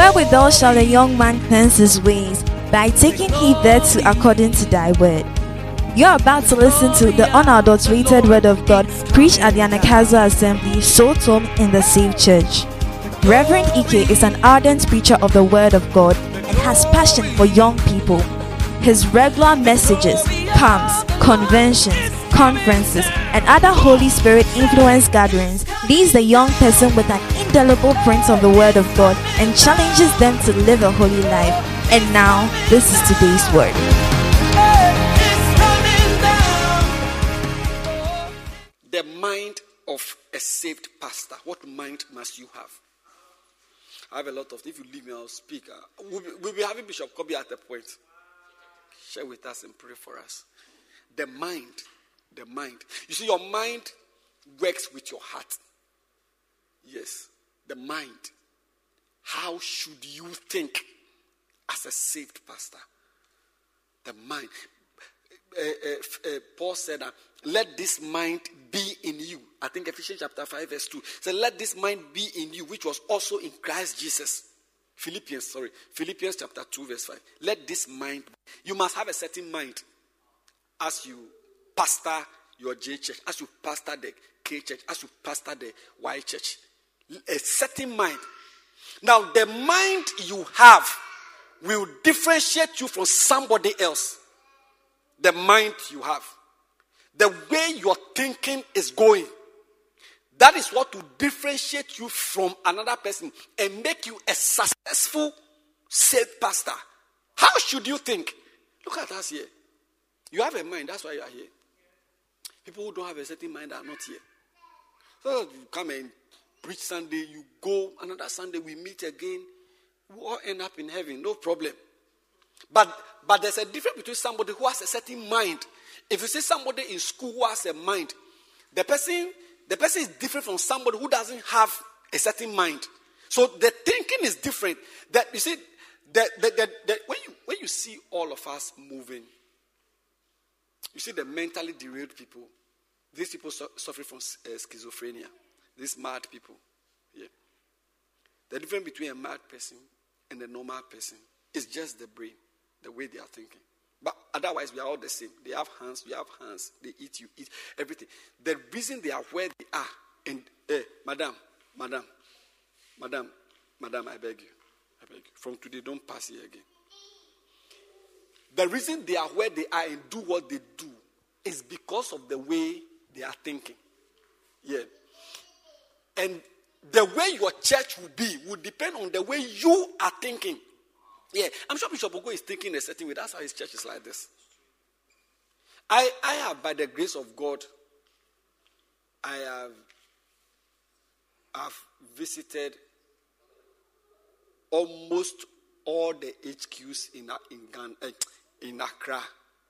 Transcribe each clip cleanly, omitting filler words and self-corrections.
Wherewithal shall a young man cleanse his ways? By taking heed thereto according to thy word. You're about to listen to the unadulterated word of God preached at the Anagkazo Assembly, Sotom in the Safe Church. Reverend Ike is an ardent preacher of the word of God and has passion for young people. His regular messages, camps, conventions, conferences, and other Holy Spirit influence gatherings leaves the young person with an indelible print of the word of God and challenges them to live a holy life. And now, this is today's word. The mind of a saved pastor. What mind must you have? I have a lot of. If you leave me, I'll speak. We'll be having Bishop Kobe at the point. Share with us and pray for us. The mind. The mind. You see, your mind works with your heart. Yes. The mind. How should you think as a saved pastor? The mind. Paul said that, let this mind be in you. I think Ephesians chapter 5 verse 2. So let this mind be in you, which was also in Christ Jesus. Philippians chapter 2 verse 5. Let this mind, you must have a certain mind as you pastor your J church, as you pastor the K church, as you pastor the Y church. A certain mind. Now the mind you have will differentiate you from somebody else. The mind you have. The way your thinking is going. That is what will differentiate you from another person and make you a successful, saved pastor. How should you think? Look at us here. You have a mind, that's why you are here. People who don't have a certain mind are not here. So you come and preach Sunday, you go, another Sunday we meet again. We all end up in heaven, no problem. But there's a difference between somebody who has a certain mind. If you see somebody in school who has a mind, the person is different from somebody who doesn't have a certain mind. So the thinking is different. That you see, when you see all of us moving, you see the mentally derailed people. These people suffer from schizophrenia. These mad people. Yeah. The difference between a mad person and a normal person is just the brain, the way they are thinking. But otherwise, we are all the same. They have hands, we have hands. They eat, you eat, everything. The reason they are where they are, and madam, I beg you. From today, don't pass here again. The reason they are where they are and do what they do is because of the way they are thinking. Yeah. And the way your church will be will depend on the way you are thinking. Yeah, I'm sure Bishop Ogo is thinking a certain way. That's how his church is like this. I have, by the grace of God, I've visited almost all the HQs in Ghana, in Accra,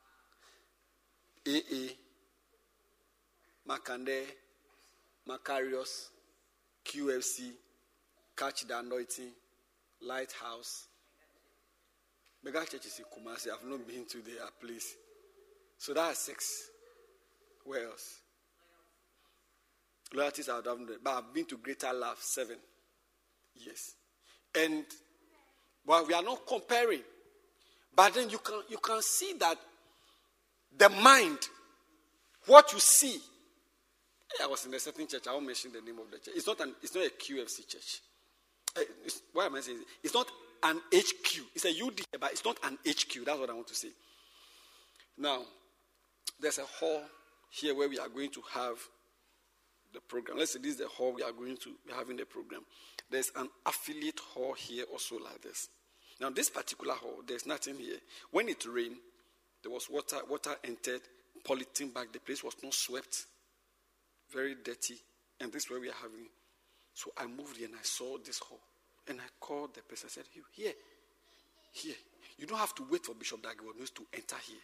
AA, Makande, Macarius, QFC, Catch the Anointing, Lighthouse. Mega churches in Kumasi. I've not been to their place. So that's 6. Where else? Loyalties I've done, but I've been to Greater Love 7. Yes. And well, we are not comparing. But then you can see that the mind, what you see. I was in a certain church. I won't mention the name of the church. It's not a QFC church. Why am I saying it? It's not an HQ. It's a UD, but it's not an HQ. That's what I want to say. Now, there's a hall here where we are going to have the program. Let's say this is the hall we are going to be having the program. There's an affiliate hall here also like this. Now, this particular hall, there's nothing here. When it rained, there was water. Water entered, polythene bag. The place was not swept. Very dirty. And this is where we are having. So I moved here and I saw this hall. And I called the person. I said, here. You don't have to wait for Bishop Dagiwo to enter here.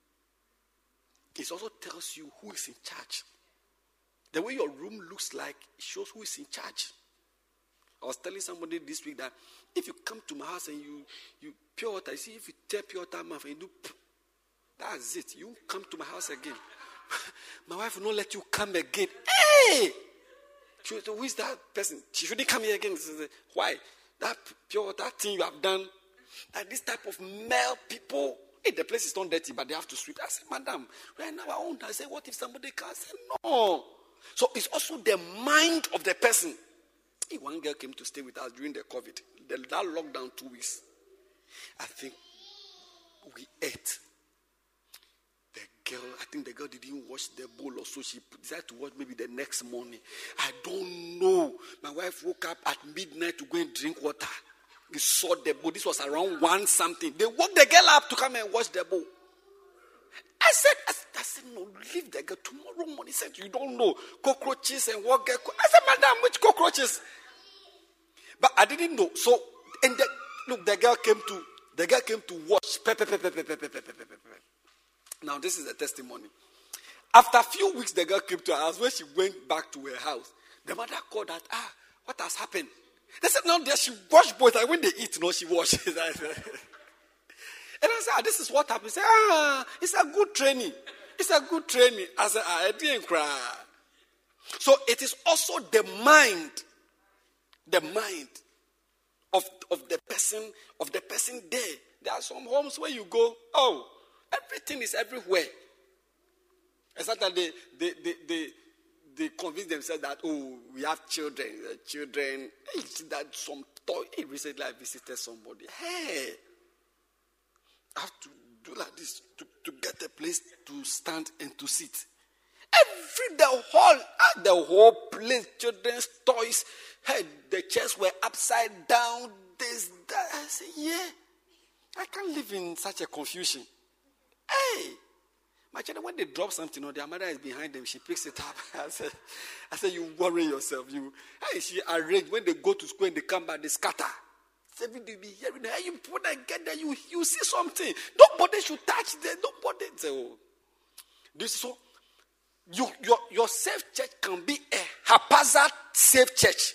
It also tells you who is in charge. The way your room looks like, it shows who is in charge. I was telling somebody this week that if you come to my house and you pure water, you see, if you take pure water mouth and you do, that's it. You come to my house again. My wife will not let you come again. Hey! Who is that person? She shouldn't come here again. Why? that pure water thing you have done, that this type of male people, hey, the place is not dirty, but they have to sweep. I said, madam, right now I own. I said, what if somebody can? I said, no. So it's also the mind of the person. Hey, one girl came to stay with us during the COVID. That lockdown 2 weeks. I think we ate. I think the girl didn't wash the bowl or so she decided to wash maybe the next morning. I don't know. My wife woke up at midnight to go and drink water. We saw the bowl. This was around 1 something. They woke the girl up to come and wash the bowl. I said, no, leave the girl tomorrow morning. He said, you don't know. Cockroaches and what girl. I said, madam, which cockroaches? But I didn't know. So, and the girl came to wash. Now, this is a testimony. After a few weeks, the girl came to her house. When she went back to her house, the mother called her, what has happened? They said, no, she washed both. Like when they eat, she washes. And I said, this is what happened. He said, it's a good training. It's a good training. I said, I didn't cry. So it is also the mind of the person there. There are some homes where you go, everything is everywhere. Except that they convince themselves that, we have children. Hey, see that some toy. Hey, recently I visited somebody. Hey, I have to do like this to get a place to stand and to sit. The whole place, children's toys. Hey, the chairs were upside down. This, that. I said, yeah, I can't live in such a confusion. Hey, my children, when they drop something, their mother is behind them. She picks it up. I said, you worry yourself. She arranged when they go to school and they come back, they scatter. Every day be hearing, hey, you when I get there, you see something. Nobody should touch them. Nobody. So, this so your safe church can be a haphazard safe church.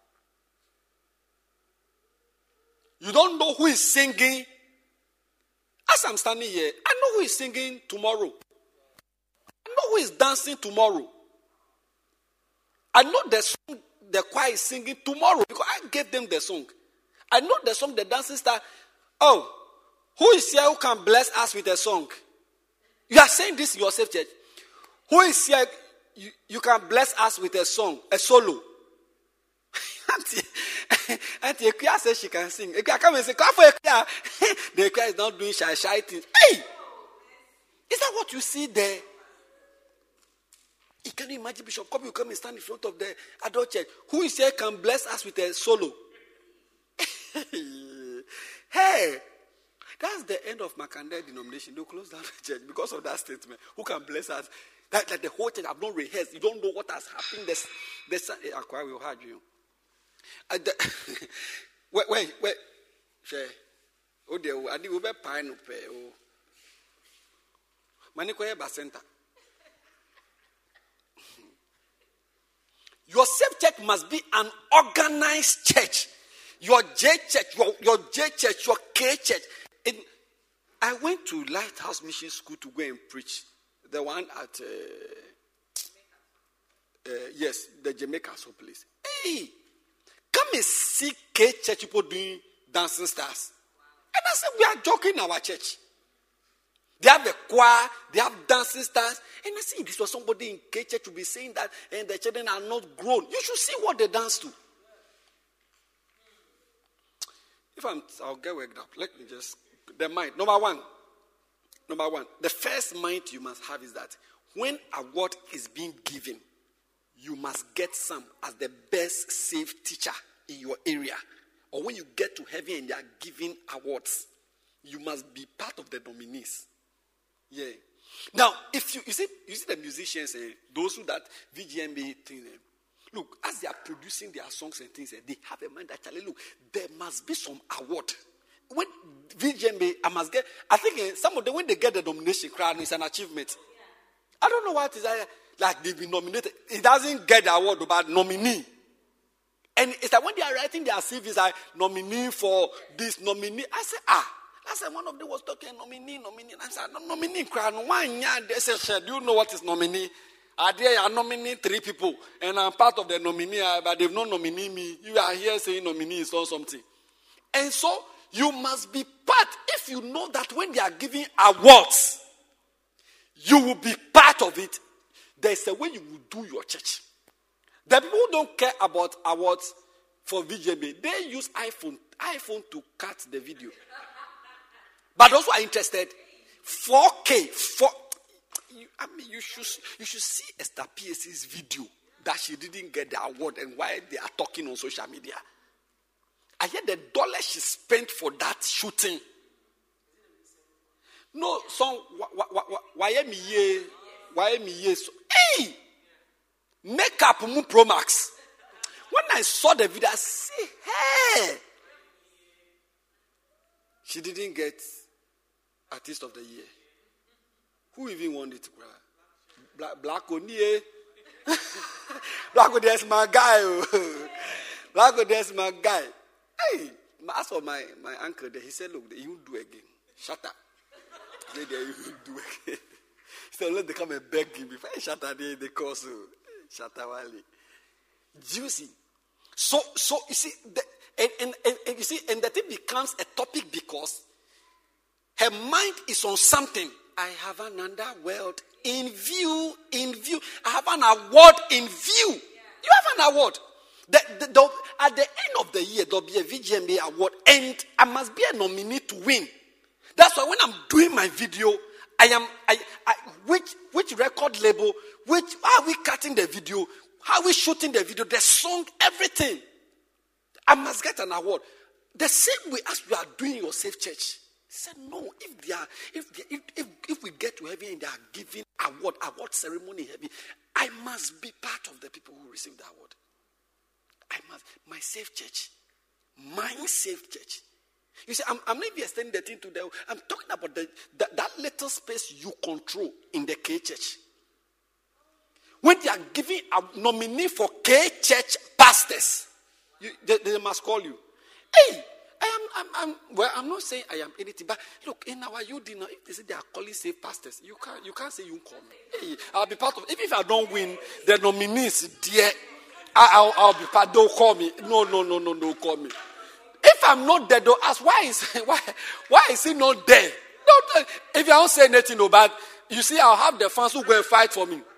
You don't know who is singing. As I'm standing here, I know who is singing tomorrow. I know who is dancing tomorrow. I know the song the choir is singing tomorrow because I gave them the song. I know the song the dancing star. Who is here who can bless us with a song? You are saying this yourself, church. Who is here you can bless us with a song, a solo? Auntie Ekia says she can sing. Ekia come and say, come for Ekia. The Ekia is not doing shy things. Hey! Is that what you see there? Can you imagine Bishop Kobe will come and stand in front of the adult church? Who is here can bless us with a solo? Hey! That's the end of Makanda denomination. They'll close down the church because of that statement. Who can bless us? That the whole church have not rehearsed. You don't know what has happened. Akwa will hard you. Wait. Share. Oh, dear. I did over pine. Oh, Manikoya Basenta. Your safe church must be an organized church. Your J church, your J church, your K church. I went to Lighthouse Mission School to go and preach. The one at the Jamaica so place. Hey, come and see K church people doing dancing stars. And I said, we are joking in our church. They have a choir, they have dancing stars. And I see this was somebody in K church to be saying that, and the children are not grown. You should see what they dance to. I'll get worked up. Let me just, the mind. Number one, the first mind you must have is that when award is being given, you must get some as the best safe teacher in your area. Or when you get to heaven and they are giving awards, you must be part of the nominees. Yeah. Now, if you see the musicians, those who that VGMB thing, look, as they are producing their songs and things, they have a mind that actually, look, there must be some award. When VGMB, I think some of them, when they get the nomination crown, it's an achievement. I don't know what it is, like they've been nominated. It doesn't get the award, but nominee. And it's like when they are writing their CVs, like nominee for this, nominee. I said, one of them was talking nominee. I said, nominee crown, one year. They said, do you know what is nominee? They are nominating 3 people, and I'm part of the nominee, but they've not nominated me. You are here saying nominee is or something. And so, you must be part. If you know that when they are giving awards, you will be part of it, there's a way you will do your church. The people who don't care about awards for VGMA, they use iPhone to cut the video. But those who are interested, 4K, you should see Esther PS's video that she didn't get the award and why they are talking on social media. I hear the dollar she spent for that shooting. No, some why me ye? Hey, Makeup Pro Max. When I saw the video, I say, hey, she didn't get Artist of the Year. Who even won it? Black O'Neill. Black O'Neill is my guy. Black O'Neill is my guy. Hey, as for my uncle there, he said, look, you do again. Shut up. He said, you do again. He said, let them come and beg him. Before I shut up, they call so. Shut up, Wally. Juicy. So you see, and the thing becomes a topic because her mind is on something. I have another world in view. I have an award in view. You have an award. At the end of the year, there'll be a VGMA award, and I must be a nominee to win. That's why when I'm doing my video, which record label, how are we cutting the video, how are we shooting the video, the song, everything. I must get an award. The same way as you are doing your Safe Church. He said, no, if we get to heaven and they are giving award ceremony in heaven, I must be part of the people who receive the award. My Safe Church. My Safe Church. You see, I'm not even extending the thing to the. I'm talking about that little space you control in the K Church. When they are giving a nominee for K Church pastors, they must call you. Hey, I'm not saying I am anything, but look, in our youth, if they say they are calling safe pastors, you can't say you call me. Hey, I'll be part of it. Even if I don't win, the nominees, dear, I'll be part. Don't call me. No, call me. If I'm not there, don't ask why is he not there? Don't. If you don't say anything about, you see, I'll have the fans who go and fight for me.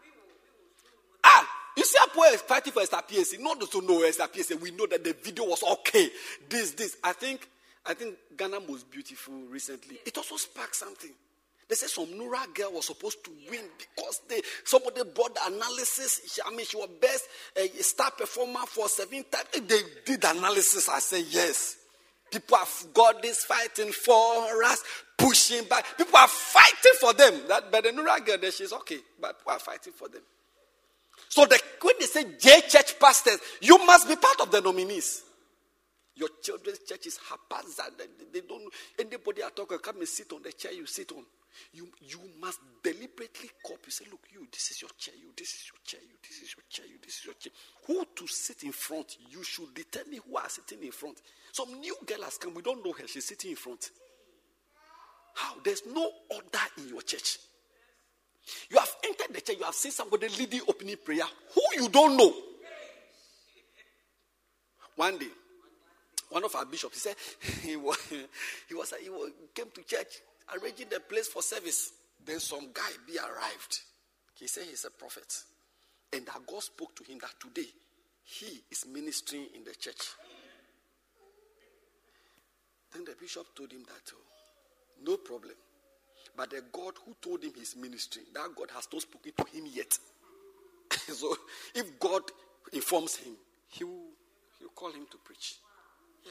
You see, Apo is fighting for Esther PSC. Not to know Esther PSC. We know that the video was okay. This. I think Ghana Most Beautiful recently. It also sparked something. They said some Nora girl was supposed to win because somebody brought the analysis. She was best star performer for 7 times. They did the analysis. I said yes. People have got this fighting for us, pushing back. People are fighting for them. But the Nora girl, she's okay. But people are fighting for them. So when they say J Church pastors, you must be part of the nominees. Your children's church is haphazard. They don't know. Anybody at all can come and sit on the chair you sit on. You must deliberately copy. You say, look, you, this is your chair. You, this is your chair. You, this is your chair. You, this is your chair. Who to sit in front? You should determine who are sitting in front. Some new girl has come. We don't know her. She's sitting in front. How? There's no order in your church. You have entered the church. You have seen somebody leading opening prayer who you don't know. One day, one of our bishops, he said he came to church arranging the place for service. Then some guy arrived. He said he's a prophet. And that God spoke to him that today he is ministering in the church. Then the bishop told him that, no problem. But the God who told him he's ministering, that God has not spoken to him yet. So if God informs him, he'll call him to preach. Yeah.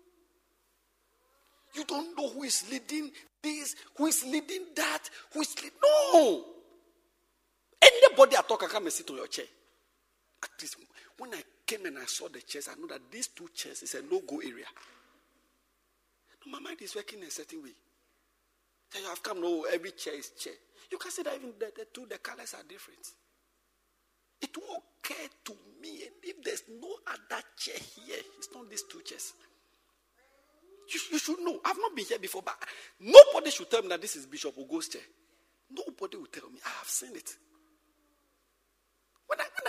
You don't know who is leading this, who is leading that, who is leading. No. Anybody at all can come and sit on your chair. At least when I came and I saw the chairs, I know that these 2 chairs is a no-go area. No, my mind is working in a certain way. So you have come, no, every chair is chair. You can see that even the colors are different. It won't occur to me, and if there's no other chair here, it's not these 2 chairs. You should know. I've not been here before, but nobody should tell me that this is Bishop Ugo's chair. Nobody will tell me. I have seen it.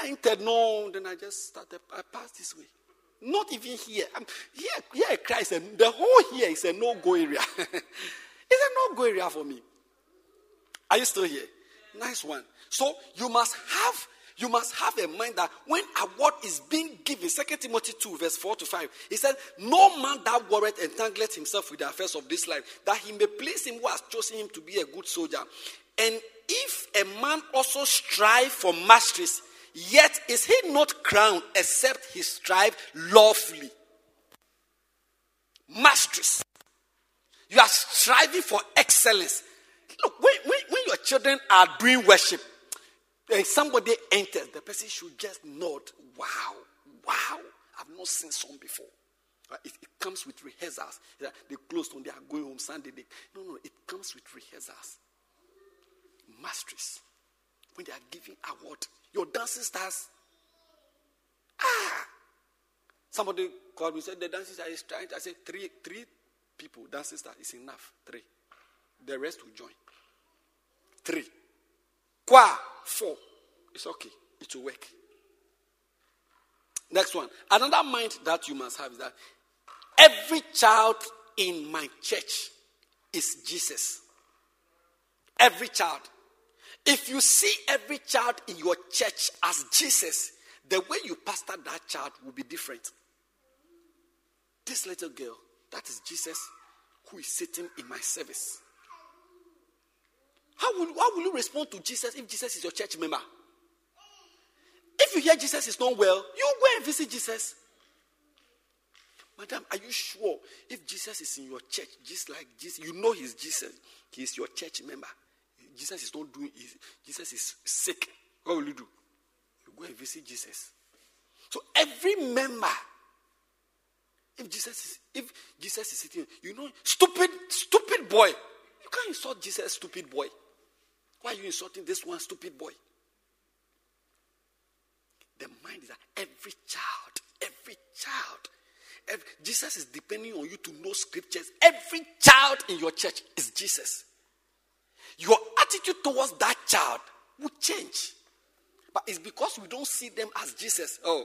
entered, no, then I just started, I passed this way. Not even here. Here Christ, and the whole here is a no-go area. It's a no-go area for me. Are you still here? Nice one. So you must have a mind that when award is being given, 2 Timothy 2, verse 4 to 5, he said, no man that worrieth entangleth himself with the affairs of this life, that he may please him who has chosen him to be a good soldier. And if a man also strive for masteries, yet is he not crowned except he strive lawfully. Masteries. You are striving for excellence. Look, when your children are doing worship, and somebody enters, the person should just nod. Wow, I've not seen some before. It comes with rehearsals. They closed when they are going home Sunday. No, it comes with rehearsals. Masteries. When they are giving award, your dancing stars. Somebody called me and said, the dancing star is trying. I said, three people, dancing star is enough. 3. The rest will join. 3. 4. It's okay. It will work. Next one. Another mind that you must have is that every child in my church is Jesus. Every child. If you see every child in your church as Jesus, the way you pastor that child will be different. This little girl, that is Jesus who is sitting in my service. How will you respond to Jesus if Jesus is your church member? If you hear Jesus is not well, you go and visit Jesus. Madam, are you sure if Jesus is in your church, just like Jesus, you know he's Jesus, he is your church member. Jesus is not doing, Jesus is sick. What will you do? You go and visit Jesus. So every member, if Jesus is sitting, you know, stupid boy. You can't insult Jesus, stupid boy. Why are you insulting this one stupid boy? The mind is that every child, Jesus is depending on you to know scriptures. Every child in your church is Jesus. Your attitude towards that child will change. But it's because we don't see them as Jesus. Oh.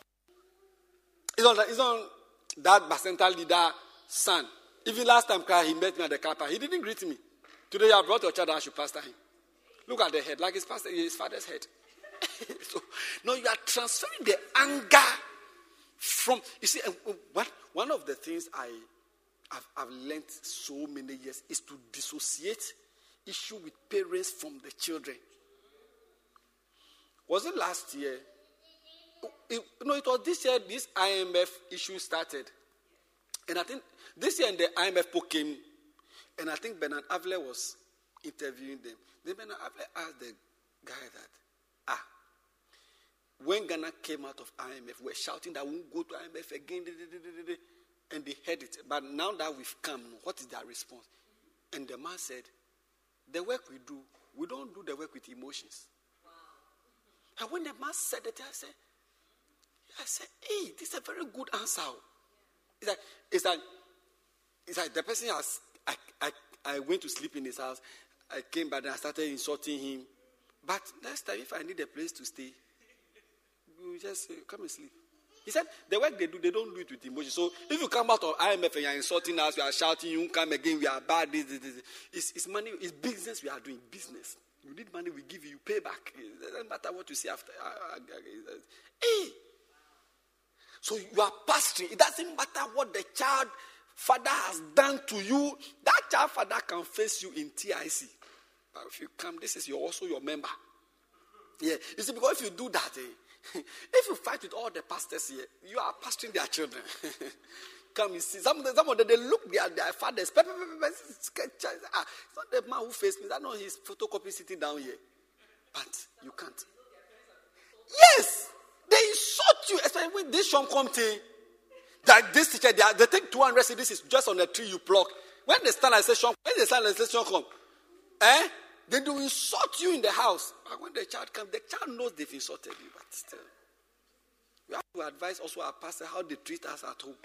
It's on that Bacenta leader son. Even last time he met me at the car park, he didn't greet me. Today I brought your child and I should pastor him. Look at the head, like his father's head. So now you are transferring the anger from, you see, one of the things I've learned so many years is to dissociate issue with parents from the children. Was it last year? It was this year this IMF issue started. And I think this year the IMF came, and I think Bernard Avler was interviewing them. Then Bernard Avler asked the guy that, when Ghana came out of IMF, we were shouting that we won't go to IMF again, and they heard it. But now that we've come, what is their response? And the man said, the work we do, we don't do the work with emotions. Wow. And when the man said it, I said, hey, this is a very good answer. It's like the person has, I went to sleep in his house, I came back and I started insulting him. But next time, if I need a place to stay, you just say, come and sleep. He said, the work they do, they don't do it with emotion. So if you come out of IMF and you are insulting us, you are shouting, you won't come again, we are bad, this. It's money, it's business we are doing, business. You need money, we give you, you pay back. It doesn't matter what you say after. Hey! So you are pastoring. It doesn't matter what the child father has done to you. That child father can face you in TIC. But if you come, this is also your member. Yeah. You see, because if you do that, if you fight with all the pastors here, you are pastoring their children. Come, you see, some of them, they look their fathers. It's not the man who faced me. I know his photocopy sitting down here. But you can't. Yes! They insult you, especially when this Sean comes in. That this teacher, they take 200 cedis is just on the tree you pluck. When they stand and say Sean, come, then they will insult you in the house. But when the child comes, the child knows they've insulted you. But still, we have to advise also our pastor how they treat us at home.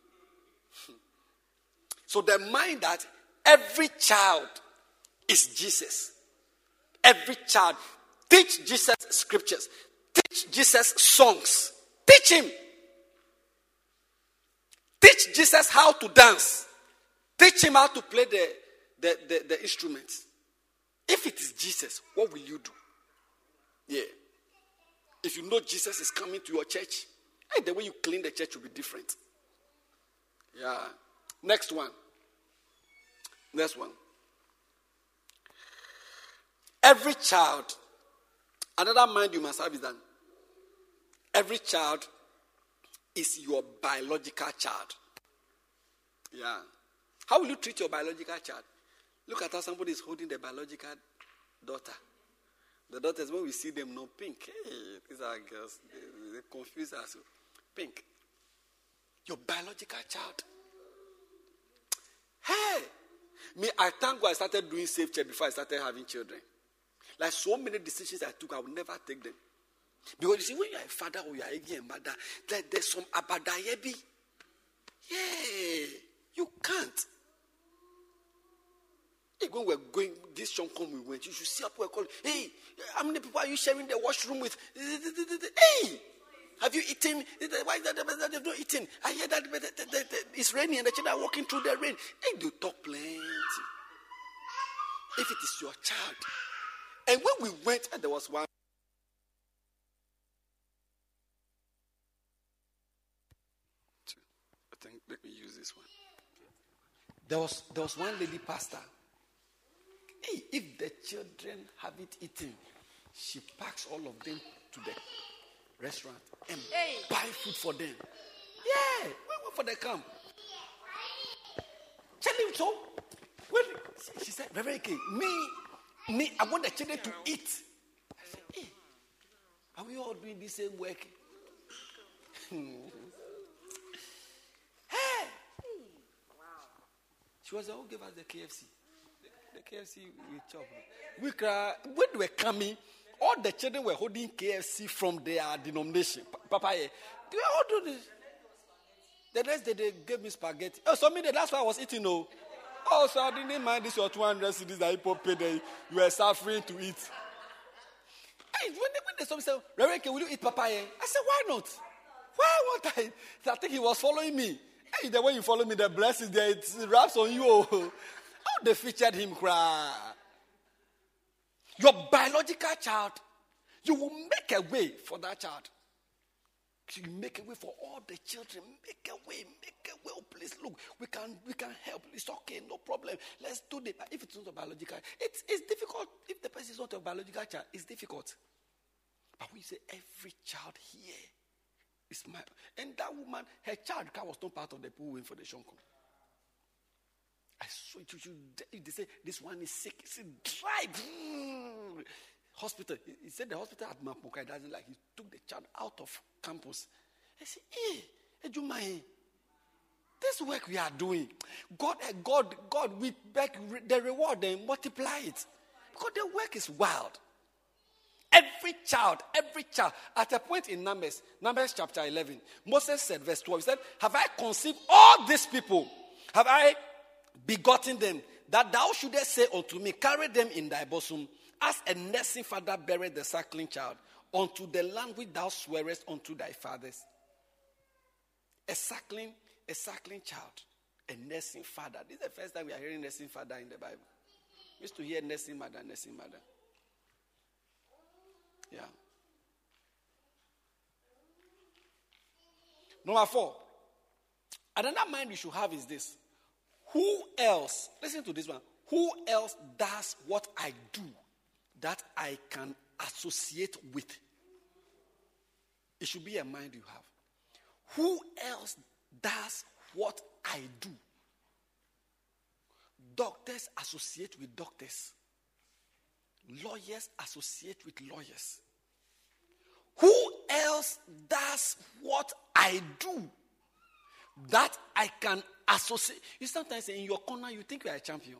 So the mind that every child is Jesus. Every child. Teach Jesus scriptures. Teach Jesus songs. Teach him. Teach Jesus how to dance. Teach him how to play the instruments. If it is Jesus, what will you do? Yeah. If you know Jesus is coming to your church, the way you clean the church will be different. Yeah. Next one. Every child, another mind you must have is that every child is your biological child. Yeah. How will you treat your biological child? Look at how somebody is holding the biological daughter. The daughters, when we see them, no pink. Hey, these are girls. They confuse us. Pink. Your biological child. Hey! Me, I thank God I started doing safe check before I started having children. Like so many decisions I took, I would never take them. Because you see, when you are a father or you are a mother, there's some abadayebi. Yeah, you can't. Hey, when we're going, this Shonkom we went, you should see up we're calling, hey, how many people are you sharing the washroom with? Hey, have you eaten? Why is that they've not eaten? I hear that it's raining and the children are walking through the rain. Hey, you talk plenty. If it is your child. And when we went, and there was one. I think, let me use this one. There was one lady pastor. Hey, if the children haven't eaten, she packs all of them to the restaurant and buy food for them. Yeah, we went for the camp. Tell him so. When she said, Reverend K, me, I want the children to eat. I said, hey, are we all doing the same work? Hey! Wow. She was the one who gave us the KFC. The KFC we chop. We cry. When they were coming, all the children were holding KFC from their denomination. Papa, they were all doing this. The next day they gave me spaghetti. Oh, so that's why I was eating. Oh, so I didn't mind this your 200 cedis that people paid. You were suffering to eat. Hey, when they saw me say, Reverend, will you eat papaya? I said, why not? Why won't I? I think he was following me. Hey, the way you follow me, the blessings there, it wraps on you. How they featured him cry. Your biological child, you will make a way for that child. You make a way for all the children. Make a way. Oh, please, look, we can help. It's okay, no problem. Let's do it. If it's not a biological, it's difficult. If the person is not a biological child, it's difficult. But when you say every child here is my, and that woman, her child was not part of the pool win for the Shonkom. I saw it. They say this one is sick. It's drive. Hospital. He said the hospital at Mapoka doesn't like. He took the child out of campus. I said, hey, Jumai, this work we are doing, God, we beg the reward and multiply it. Because the work is wild. Every child, at a point in Numbers chapter 11, Moses said, verse 12, he said, have I conceived all these people? Have I begotten them, that thou shouldest say unto me, carry them in thy bosom, as a nursing father buried the suckling child, unto the land which thou swearest unto thy fathers. A suckling child, a nursing father. This is the first time we are hearing nursing father in the Bible. We used to hear nursing mother. Yeah. Number 4. Another mind you should have is this. Who else, listen to this one, who else does what I do that I can associate with? It should be a mind you have. Who else does what I do? Doctors associate with doctors. Lawyers associate with lawyers. Who else does what I do that I can associate? You sometimes in your corner, you think you are a champion.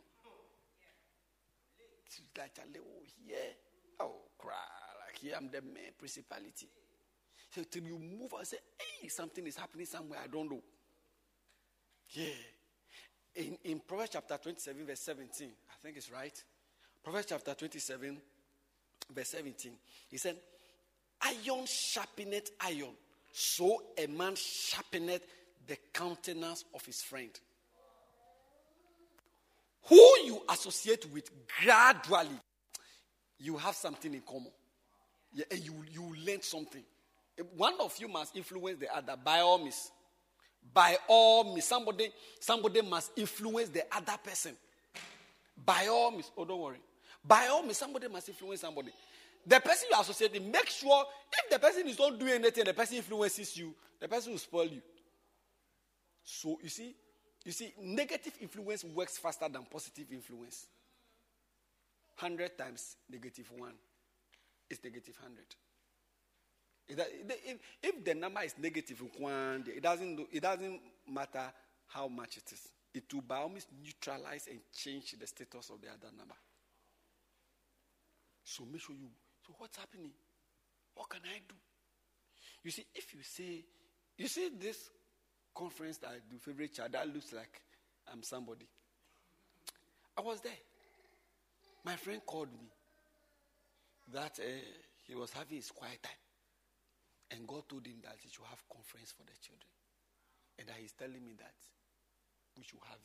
Like, oh, cry. Like, here I'm the main principality. So till you move and say, hey, something is happening somewhere, I don't know. Yeah. In Proverbs chapter 27, verse 17, I think it's right. Proverbs chapter 27, verse 17. He said, iron sharpeneth iron, so a man sharpeneth the countenance of his friend. Who you associate with gradually, you have something in common. Yeah, and you learn something. One of you must influence the other by all means. By all means. Somebody must influence the other person. By all means. Oh, don't worry. By all means, somebody must influence somebody. The person you associate with, make sure if the person is not doing anything, the person influences you, the person will spoil you. So you see, negative influence works faster than positive influence. 100 times negative 1 is negative 100. If the number is negative 1, it doesn't matter how much it is. It will by all means neutralize and change the status of the other number. So make sure so what's happening? What can I do? You see, if you see this conference that I do, favorite child, that looks like I'm somebody. I was there. My friend called me that he was having his quiet time. And God told him that he should have conference for the children. And that he's telling me that we should have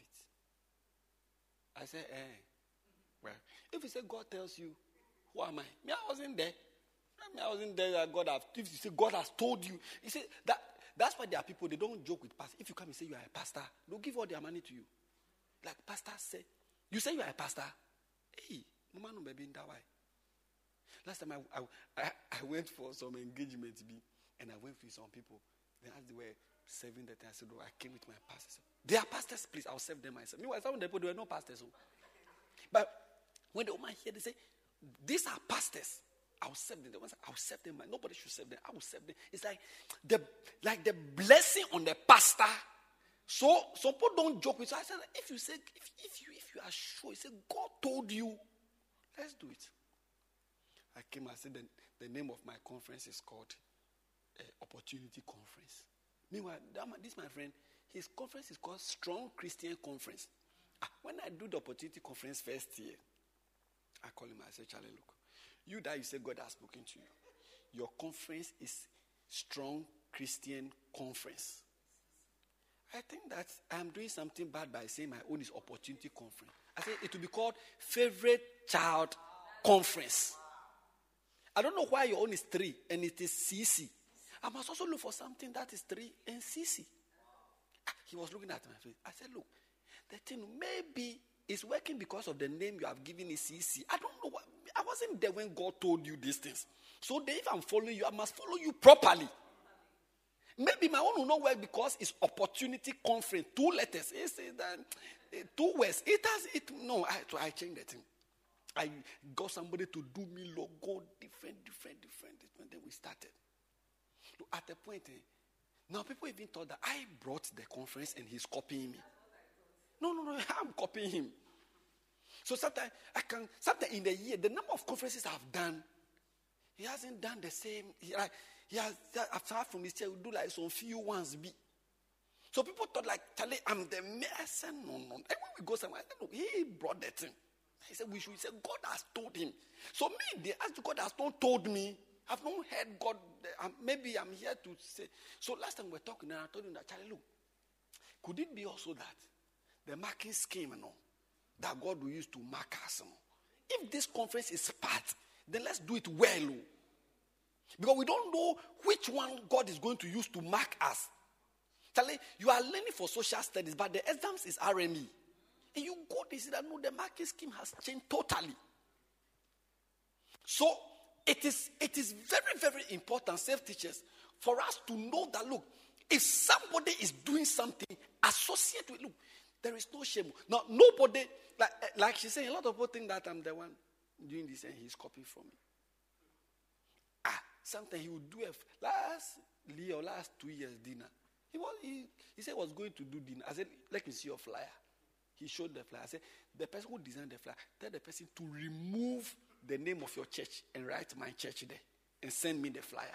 it. I said, well, if you say God tells you, who am I? Me, I wasn't there. I wasn't there. If you say God has told you, he said that's why there are people, they don't joke with pastors. If you come and say you are a pastor, they'll give all their money to you. Like pastor said, you say you are a pastor. Hey, no man baby in that way. Last time I went for some engagement, and I went with some people. Then as they were serving the thing, I said, I came with my pastors. They are pastors, please. I'll serve them myself. Meanwhile, some of the people, they were no pastors. But when the woman hear, they say, these are pastors. I'll serve them. The ones I'll serve them. Nobody should serve them. I will serve them. It's like the blessing on the pastor. So some people don't joke with you. I said, if you are sure, you say God told you, let's do it. I came. I said the name of my conference is called Opportunity Conference. Meanwhile, this my friend, his conference is called Strong Christian Conference. When I do the Opportunity Conference first year, I call him. I say, Charlie, look. You that you say God has spoken to you. Your conference is Strong Christian Conference. I think that I'm doing something bad by saying my own is Opportunity Conference. I said it will be called Favorite Child Conference. I don't know why your own is 3 and it is CC. I must also look for something that is 3 and CC. He was looking at my face. I said, look, the thing maybe is working because of the name you have given is CC. I don't know what. I wasn't there when God told you these things. So if I'm following you, I must follow you properly. Maybe my own will not work because it's Opportunity Conference. 2 letters. It says that 2 words. No, I changed the thing. I got somebody to do me logo different. Then we started. At the point, now people even thought that I brought the conference and he's copying me. No, I'm copying him. So sometimes in the year, the number of conferences I've done, he hasn't done the same. He has, after from his chair, we do like some few ones be. So people thought like, Charlie, I'm the mess. No. And when we go somewhere, I said, look, he brought that thing. He said, we said, God has told him. So me, as God has not told me, I've not heard God. Maybe I'm here to say. So last time we were talking, and I told him that, Charlie, look, could it be also that the marking scheme, that God will use to mark us? If this conference is part, then let's do it well. Because we don't know which one God is going to use to mark us. Charlie, you are learning for social studies, but the exams is RME. And you go to see that no, the marking scheme has changed totally. So it is very, very important, self teachers, for us to know that, look, if somebody is doing something, associate with, look, there is no shame. Now, nobody, like she's saying, a lot of people think that I'm the one doing this and he's copying from me. Sometimes he would do last 2 years dinner. He said he was going to do dinner. I said, let me see your flyer. He showed the flyer. I said, the person who designed the flyer, tell the person to remove the name of your church and write my church there and send me the flyer.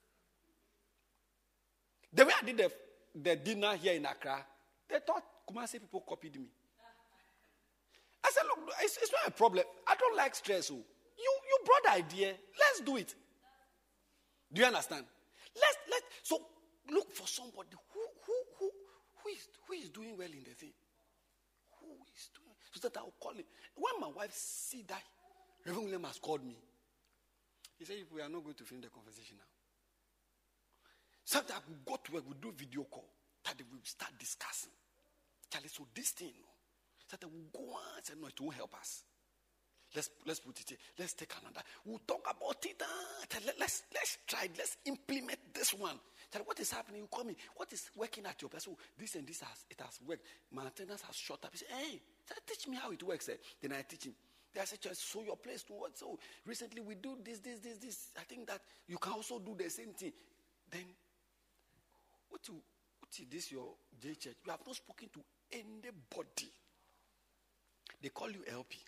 The way I did the dinner here in Accra, they thought Kumasi people copied me. I said, look, it's not a problem. I don't like stress. You brought the idea. Let's do it. Do you understand? So look for somebody who is doing well in the thing. Who is doing so that I'll call him. When my wife see that Reverend William has called me, he said, we are not going to finish the conversation now. Sometimes we go to work, we do video call, that we will start discussing. Charlie, so this thing, that we will go on and say, no, it won't help us. Let's put it here. Let's take another. We'll talk about it. Let's try. Let's implement this one. Tell what is happening. You call me. What is working at your place? So this and this has worked. My attendance has shot up. He said, hey, teach me how it works. Then I teach him. Then I said, so your place to what? So recently we do this. I think that you can also do the same thing. Then what is this your J church? You have not spoken to anybody. They call you LP.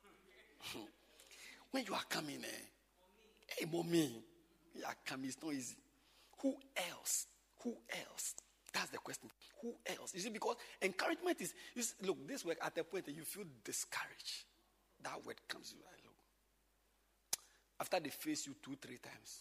When you are coming, hey, mommy, you are coming, it's not easy. Who else? That's the question. Who else? You see, because encouragement is look, this work at a point that you feel discouraged. That word comes to you. Look. After they face you 2-3 times.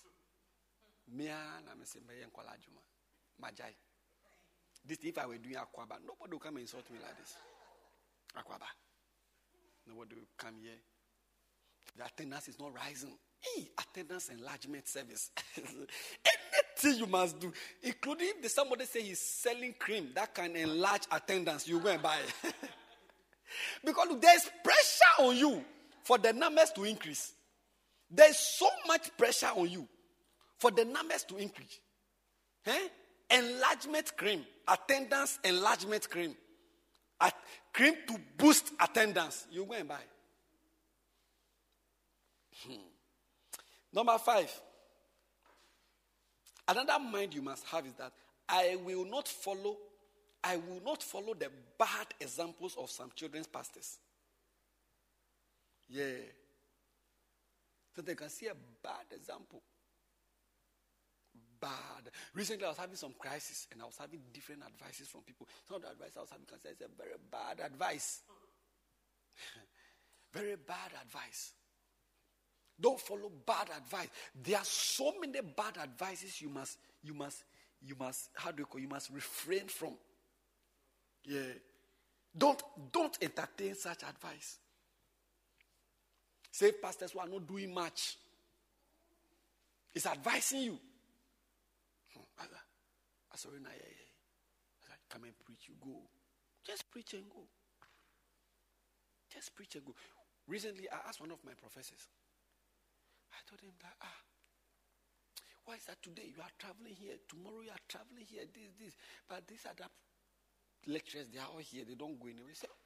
This if I were doing Aquaba, nobody will come and insult me like this. Aquaba. Nobody will come here. The attendance is not rising. Hey, attendance enlargement service. Anything you must do, including if somebody say he's selling cream that can enlarge attendance, you go and buy it. Because look, there's pressure on you for the numbers to increase. There's so much pressure on you for the numbers to increase. Enlargement cream, attendance enlargement cream. Cream to boost attendance. You go and buy. Number 5. Another mind you must have is that I will not follow the bad examples of some children's pastors. Yeah. So they can see a bad example. Bad. Recently I was having some crisis and I was having different advices from people. Some of the advice I was having is a very bad advice. Very bad advice. Don't follow bad advice. There are so many bad advices you must refrain from. Yeah. Don't entertain such advice. Say pastors who are not doing much. It's advising you. Sorry, come and preach, you go. Just preach and go. Just preach and go. Recently, I asked one of my professors. I told him that, why is that today you are traveling here, tomorrow you are traveling here, this. But these other lecturers, they are all here, they don't go anywhere. He said,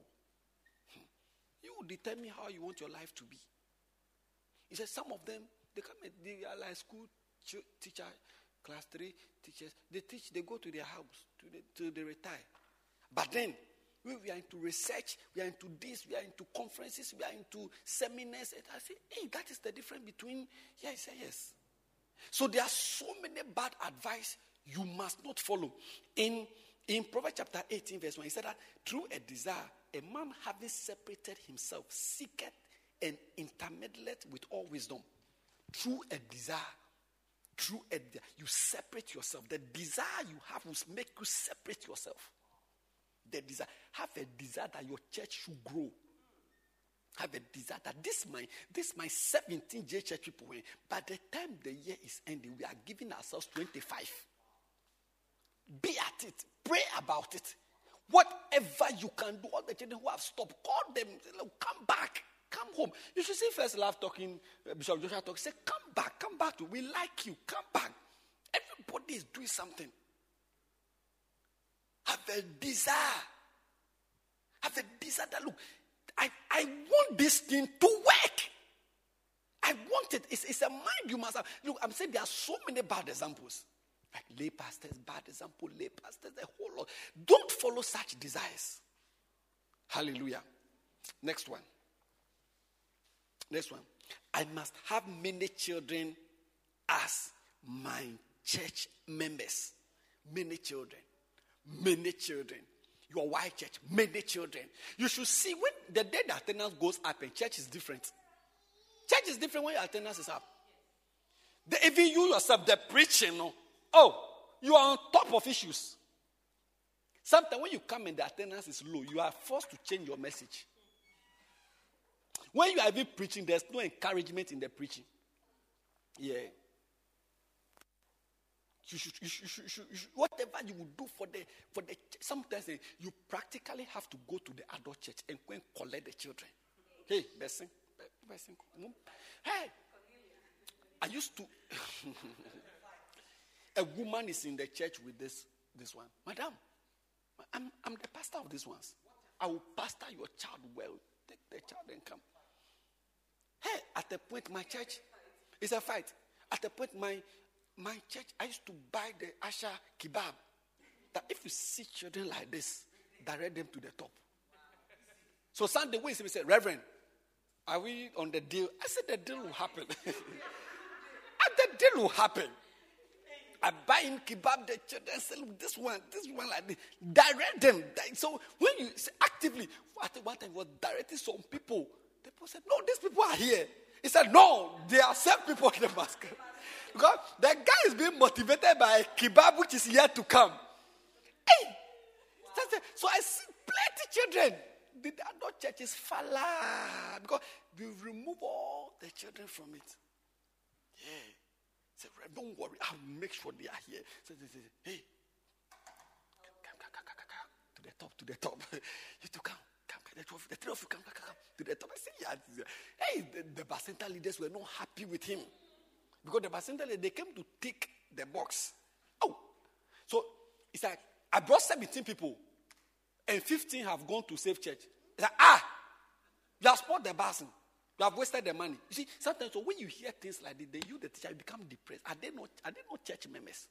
you determine how you want your life to be. He said, some of them, they are like school teacher, class 3 teachers. They teach, they go to their house, till they retire. But then, we are into research, we are into this, we are into conferences, we are into seminars. And I say, hey, that is the difference between, yeah, I say yes. So there are so many bad advice you must not follow. In Proverbs chapter 18 verse 1, he said that through a desire, a man having separated himself, seeketh and intermeddleth with all wisdom. Through a desire, you separate yourself. The desire you have will make you separate yourself. The desire. Have a desire that your church should grow. Have a desire that this my 17 J church people, by the time the year is ending, we are giving ourselves 25. Be at it. Pray about it. Whatever you can do, all the children who have stopped, call them. Come back. Come home. You should see First Love talking, Bishop Joshua talking. Say, come back. We like you. Come back. Everybody is doing something. Have a desire. Have a desire that, look, I want this thing to work. I want it. It's a mind you must have. Look, I'm saying there are so many bad examples. Like lay pastors, bad example, lay pastors, a whole lot. Don't follow such desires. Hallelujah. Next one. I must have many children as my church members. Many children. Your white church, many children. You should see when the day the attendance goes up and church is different. Church is different when your attendance is up. Even you yourself, the preaching, you are on top of issues. Sometimes when you come and the attendance is low, you are forced to change your message. When you are even preaching, there's no encouragement in the preaching. Yeah. You should, whatever you will do for the sometimes you practically have to go to the adult church and go and collect the children. Hey, Bessie. Hey, I used to. A woman is in the church with this one. Madam, I'm the pastor of these ones. I will pastor your child well. Take the child and come. Hey, at the point my church, it's a fight. At the point my church, I used to buy the Asha kebab. That if you see children like this, direct them to the top. So Sunday, when he said, Reverend, are we on the deal? I said the deal will happen. And the deal will happen. I buy him kebab, the children say, look, this one like this. Direct them. So when you say actively, at one time was directing some people. The people said, no, these people are here. He said, no, they are same people in the basket. Because the guy is being motivated by a kebab which is yet to come. Hey! So I see plenty children. The adult church is fala. Because we remove all the children from it. Yeah. Say, don't worry, I'll make sure they are here. So they say, hey, come. To the top. You two come. The three of you come to the top. I say, yeah. Hey, the Bacenta leaders were not happy with him. Because the Bacenta leaders, they came to tick the box. Oh. So, it's like, I brought 17 people. And 15 have gone to Safe Church. It's like, you have spoiled the basin. You have wasted the money. You see, sometimes so when you hear things like this, you, the teacher, you become depressed. Are they not church members?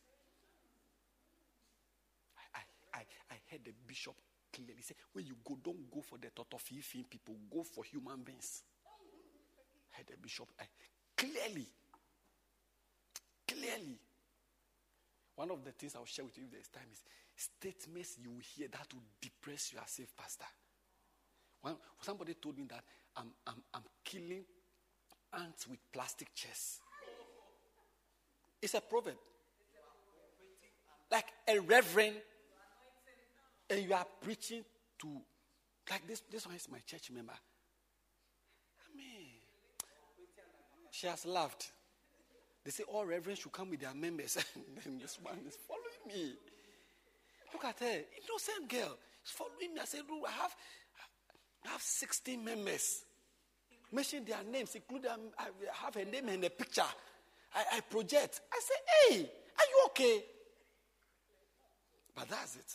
I heard the bishop clearly say, when you go, don't go for the Totofifi people, go for human beings. I heard the bishop clearly. One of the things I'll share with you if there's time is statements you will hear that will depress you as safe pastor. Somebody told me that I'm killing ants with plastic chairs. It's a proverb. Like a reverend, and you are preaching to, like this one is my church member. I mean, she has laughed. They say all reverends should come with their members. And this one is following me. Look at her, innocent girl. She's following me. I said, look, I have 16 members. Mention their names, include them. I have a name and a picture. I project. I say, hey, are you okay? But that's it.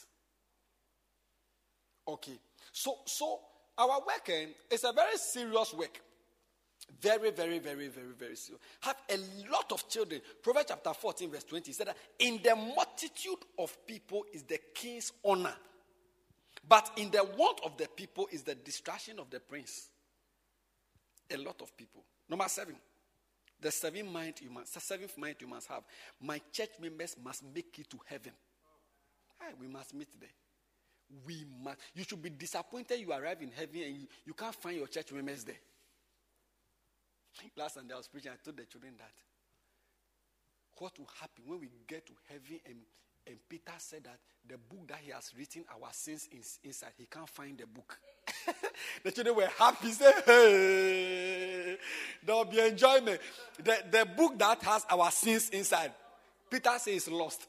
Okay. So our work is a very serious work. Very, very, very, very, very serious. Have a lot of children. Proverbs chapter 14 verse 20 said that in the multitude of people is the king's honor. But in the want of the people is the distraction of the prince. A lot of people. Number 7. The seventh mind you must have. My church members must make it to heaven. We must meet there. We must. You should be disappointed you arrive in heaven and you can't find your church members there. Last Sunday I was preaching, I told the children that what will happen when we get to heaven and Peter said that the book that he has written our sins is inside. He can't find the book. The children were happy. Say, hey, there will be enjoyment. The book that has our sins inside, Peter says it's lost.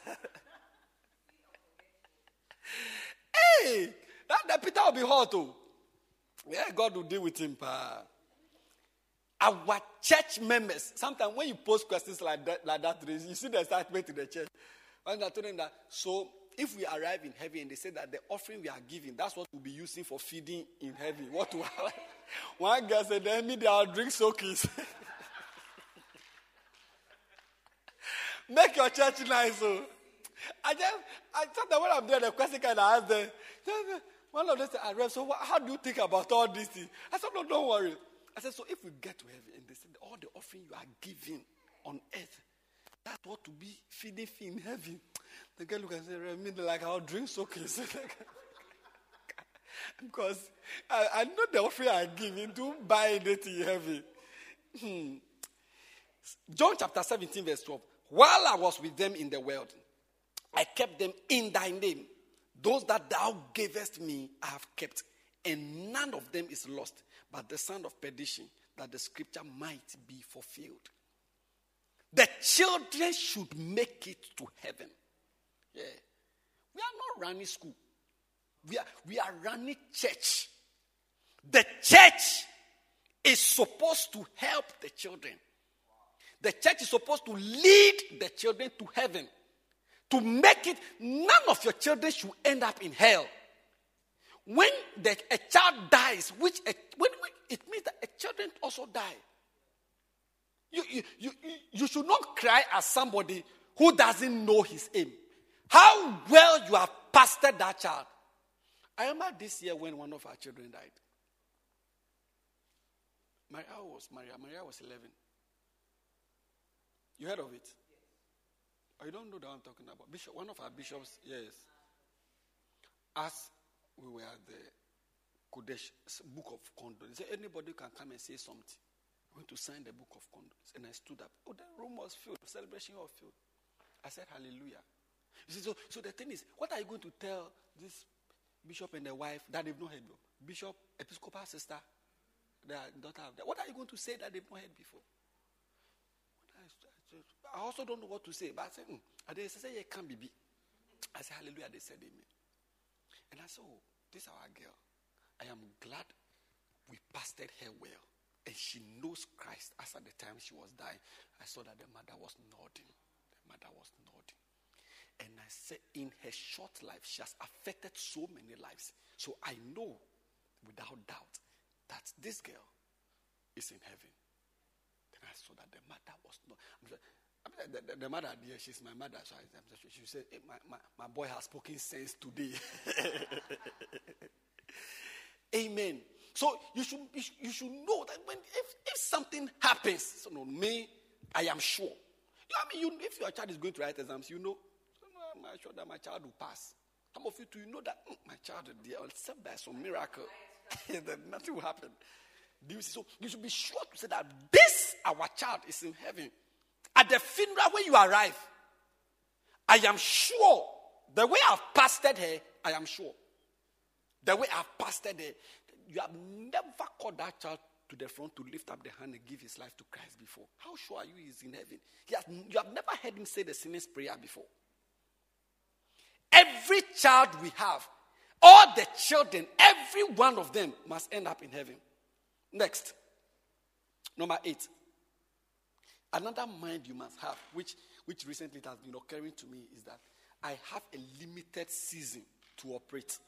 Hey, that Peter will be hot too. Yeah, God will deal with him. Our church members, sometimes when you post questions like that, you see the excitement in the church. And I told them that, so if we arrive in heaven and they say that the offering we are giving, that's what we'll be using for feeding in heaven. What will one girl said, let me there drink soakies. Make your church nice. So. I thought that when I'm there, the question can I ask them. One of them said, so how do you think about all these things? I said, no, don't worry. I said, so if we get to heaven and they said all the offering you are giving on earth, that's what to be feeding in heaven. The girl look and say, like I'll drink soakies. Because I know the offering I'm giving to buy it in heaven. John chapter 17 verse 12. While I was with them in the world, I kept them in thy name. Those that thou gavest me, I have kept. And none of them is lost, but the son of perdition, that the scripture might be fulfilled. The children should make it to heaven. Yeah. We are not running school. We are running church. The church is supposed to help the children. The church is supposed to lead the children to heaven. To make it, none of your children should end up in hell. When a child dies, when it means that a children also die. You should not cry as somebody who doesn't know his aim. How well you have pastored that child. I remember this year when one of our children died. Maria was 11. You heard of it? I don't know that I'm talking about. Bishop, one of our bishops, yes. As we were at the Kodesh book of condolences, he said, anybody can come and say something. I went to sign the book of condolences. And I stood up. Oh, the room was filled. The celebration was filled. I said, hallelujah. You see, so the thing is, what are you going to tell this bishop and the wife that they've not heard before? Bishop, Episcopal sister, their daughter. What are you going to say that they've not heard before? I also don't know what to say. But I said, they said, yeah, can't be. I said, hallelujah. They said, amen. And I said, oh, this is our girl. I am glad we pastored her well. And she knows Christ. As at the time she was dying, I saw that the mother was nodding. And I said, in her short life, she has affected so many lives. So I know, without doubt, that this girl is in heaven. Then I saw that the mother was not. The mother, dear, she's my mother. So she said, hey, my boy has spoken sense today. Amen. So you should know that if something happens, so no, me, I am sure. If your child is going to write exams, you know, I'm sure that my child will pass. Some of you too, you know that my child, except by some miracle, that nothing will happen. Do you see? So you should be sure to say that this, our child, is in heaven. At the funeral when you arrive, I am sure, the way I've pastored her, I am sure. The way I've pastored her, you have never called that child to the front to lift up the hand and give his life to Christ before. How sure are you he's in heaven? You have never heard him say the sinner's prayer before. Every child we have, all the children, every one of them must end up in heaven. Next, number 8. Another mind you must have, which recently has been occurring to me, is that I have a limited season to operate.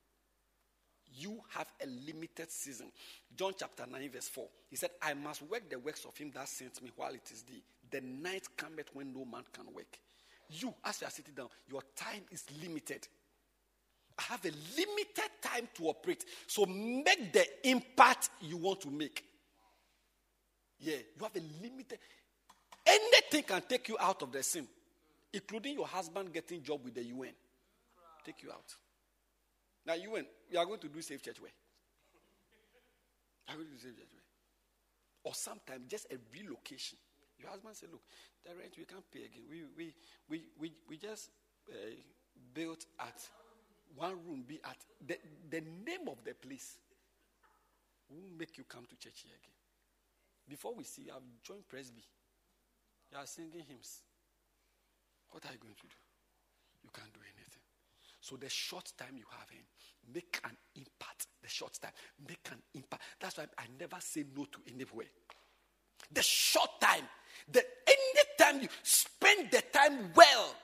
You have a limited season. John chapter 9 verse 4. He said, I must work the works of him that sent me while it is day. The night cometh when no man can work. You, as you are sitting down, your time is limited. I have a limited time to operate. So make the impact you want to make. Yeah, you have a limited. Anything can take you out of the sin, including your husband getting job with the UN. Take you out. Now, UN, you are going to do Safe Church way. You are going to do Safe Church way. Or sometimes just a relocation. Your husband said, look, the rent we can't pay again. We just built at one room, be at the name of the place will make you come to church here again. Before we see, I've joined Presby. You are singing hymns. What are you going to do? You can't do anything. So the short time you have make an impact. The short time, make an impact. That's why I never say no to anywhere. The short time, any time you spend the time well,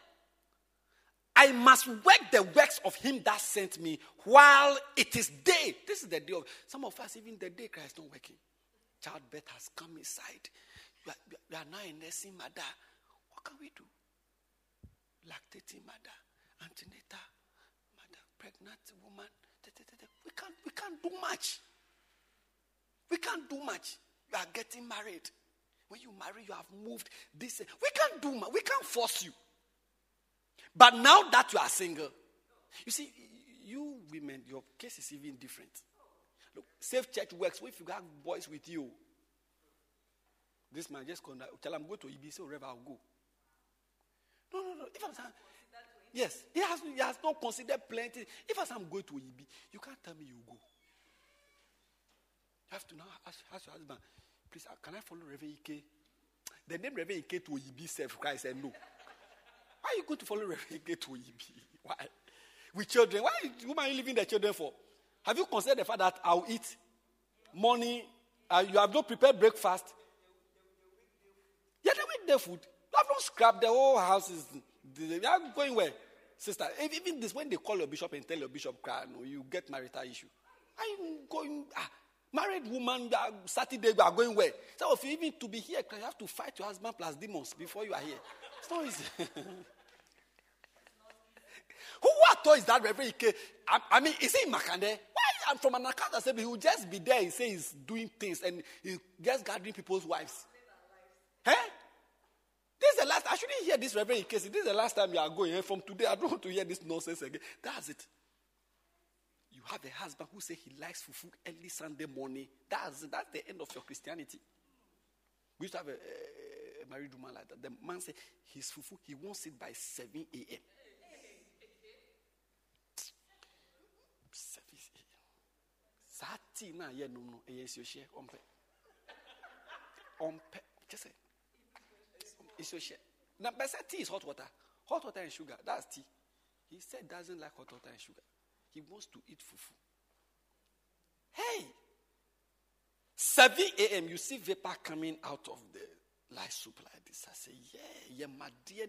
I must work the works of him that sent me while it is day. This is the day of some of us, even the day Christ is not working. Childbirth has come inside. You are now a nursing mother. What can we do? Lactating mother, antenatal mother, pregnant woman. We can't do much. We can't do much. You are getting married. When you marry, you have moved this. We can't do much. We can't force you. But now that you are single, you see, you women, your case is even different. Look, Safe Church works if you have boys with you. This man just called. Tell him go to EB. So wherever I'll go. No. If I'm saying, yes, he has not considered plenty. If I'm going to EB, you can't tell me you go. You have to now ask your husband, please, can I follow Reverend Ike? The name Reverend Ike to EB self, Christ said no. Why are you going to follow Reverend Ike to EB? Why? With children. Why are you leaving the children for? Have you considered the fact that I'll eat morning, you have not prepared breakfast? Yeah, they weekday food. You have not scrapped the whole house. They are going where? Sister, even this, when they call your bishop and tell your bishop, you get marital issue. Are you going, married woman, Saturday, you are going where? So if you even to be here, you have to fight your husband plus demons before you are here. It's not easy. Who thought is that Reverend Ike? I mean, is he in Makande? Why? I'm from an account that said he will just be there. He says he's doing things and he's just gathering people's wives. Huh? This is the last. I shouldn't hear this, Reverend Ike. This is the last time you are going. And from today, I don't want to hear this nonsense again. That's it. You have a husband who says he likes fufu early Sunday morning. That's the end of your Christianity. We used to have a married woman like that. The man said his fufu, he wants it by 7 a.m. 7 a.m. Sati na ye no. Yes, you share. Just say. It's your share. Now, but tea is hot water. Hot water and sugar. That's tea. He said doesn't like hot water and sugar. He wants to eat fufu. Hey! 7 a.m. you see vapor coming out of the light soup like this. I say, yeah, my dear.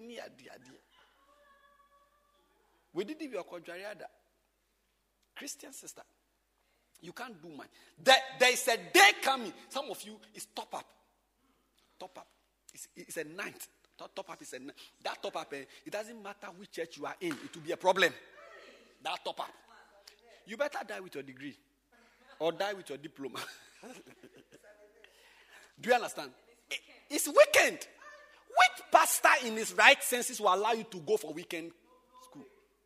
We did it with Kodjariada. Christian sister. You can't do much. There is a day coming. Some of you, it's top up. Top up. It's a night. Top up is a night. That top up, it doesn't matter which church you are in. It will be a problem. That top up. You better die with your degree. Or die with your diploma. Do you understand? It's weekend. Which pastor in his right senses will allow you to go for weekend school?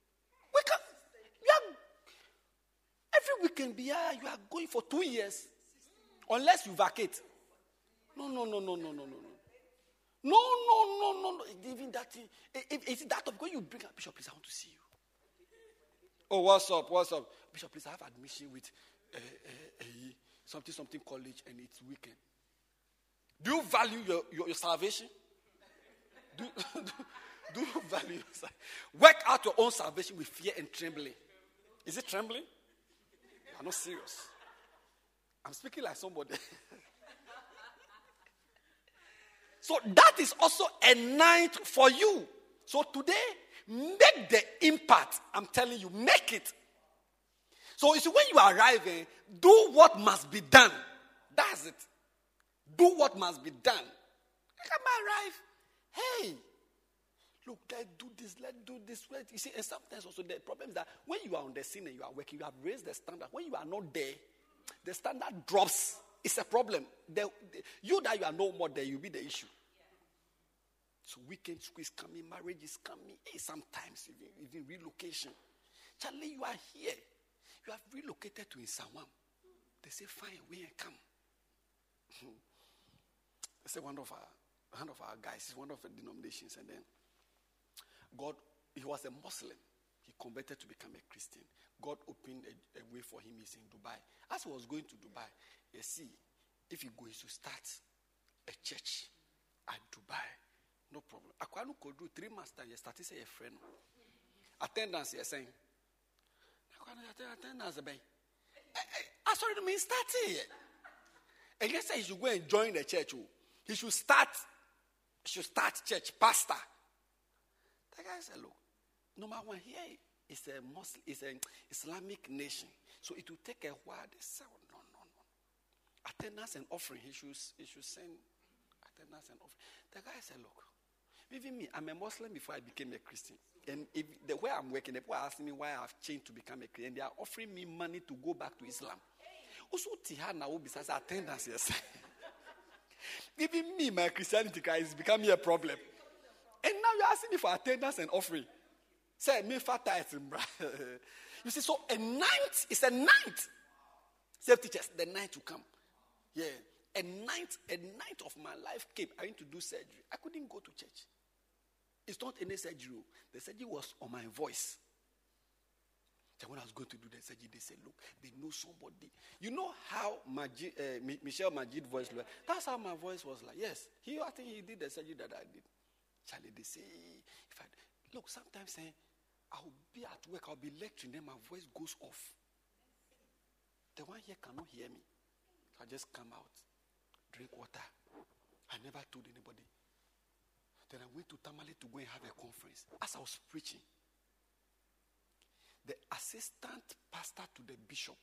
Every weekend, you are going for 2 years. Unless you vacate. No. Even that thing. It's that of when you bring up, Bishop, please, I want to see you. Oh, what's up? Bishop, please, I have admission with something college and it's weekend. Do you value your salvation? Do you value your salvation? Work out your own salvation with fear and trembling. Is it trembling? You are not serious. I'm speaking like somebody. So that is also a night for you. So today, make the impact. I'm telling you, make it. So you see, when you arrive, do what must be done. That's it. Do what must be done. Come arrive. Hey, look, let's do this, let's do this. You see, and sometimes also the problem is that when you are on the scene and you are working, you have raised the standard. When you are not there, the standard drops. It's a problem. You that you are no more there, you'll be the issue. So weekend school is coming, marriage is coming. Hey, sometimes even relocation. Charlie, you are here. You have relocated to Insawam. They say, fine, we ain't come. They say one of our guys, one of the denominations, and then God, he was a Muslim. He converted to become a Christian. God opened a way for him. He's in Dubai. As he was going to Dubai, you see, if he goes to start a church at Dubai, no problem. Akwanu could do 3 months time. You start to say a friend. Attendance, you're saying. Attendance, I sorry to mean start here. And you say he should go and join the church. He should start church, pastor. The guy said, look, number one, here is a Muslim, it's an Islamic nation. So it will take a while. They say, oh, no. Attendance and offering. He should send attendance and offering. The guy said, look, even me, I'm a Muslim before I became a Christian. And if the way I'm working, people are asking me why I've changed to become a Christian. They are offering me money to go back to Islam. Also, Tihana will be such attendance, yes. Even me, my Christianity is becoming a problem. And now you're asking me for attendance and offering. Say, me fat You see, so a night is a night. Save teachers, the night to come. Yeah. a night of my life came. I went to do surgery. I couldn't go to church. It's not any surgery. The surgery was on my voice. So when I was going to do the surgery, they said, look, they know somebody. You know how Michelle Majid voice was? That's how my voice was like. Yes. I think he did the surgery that I did. Charlie, they say, look, sometimes I'll be at work, I'll be lecturing, then my voice goes off. The one here cannot hear me. I just come out, drink water. I never told anybody. Then I went to Tamale to go and have a conference. As I was preaching, the assistant pastor to the bishop,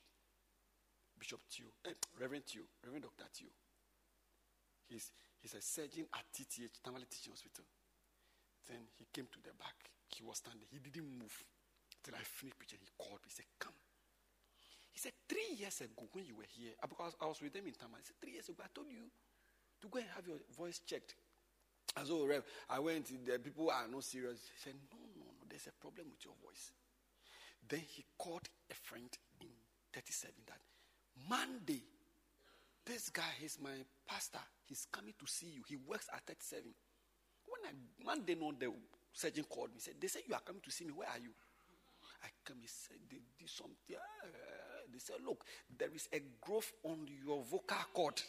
Reverend Dr. Tio, he's a surgeon at TTH, Tamale Teaching Hospital. Then he came to the back. He was standing. He didn't move till I finished preaching. He called me. He said, come. He said, 3 years ago when you were here, because I was with them in Tamale, he said, 3 years ago I told you to go and have your voice checked. As oh, Rev, I went, the people are not serious. He said, no, there's a problem with your voice. Then he called a friend in 37 that Monday, this guy is my pastor. He's coming to see you. He works at 37. Monday, the surgeon called me. Said, they said you are coming to see me. Where are you? I come. He said, they did something. They said, look, there is a growth on your vocal cord.